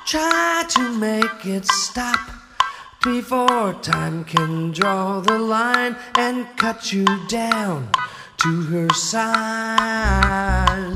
Try to make it stop before time can draw the line and cut you down to her size.